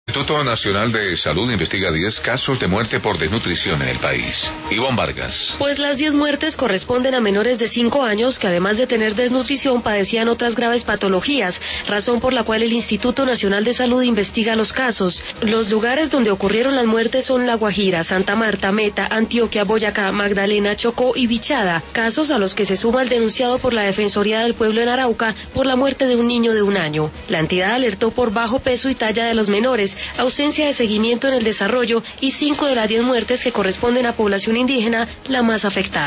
El Instituto Nacional de Salud investiga 10 casos de muerte por desnutrición en el país. Ivonne Vargas. Pues las 10 muertes corresponden a menores de 5 años que además de tener desnutrición padecían otras graves patologías, razón por la cual el Instituto Nacional de Salud investiga los casos. Los lugares donde ocurrieron las muertes son La Guajira, Santa Marta, Meta, Antioquia, Boyacá, Magdalena, Chocó y Vichada, casos a los que se suma el denunciado por la Defensoría del Pueblo en Arauca por la muerte de un niño de 1 año. La entidad alertó por bajo peso y talla de los menores, ausencia de seguimiento en el desarrollo y 5 de las 10 muertes que corresponden a población indígena, la más afectada.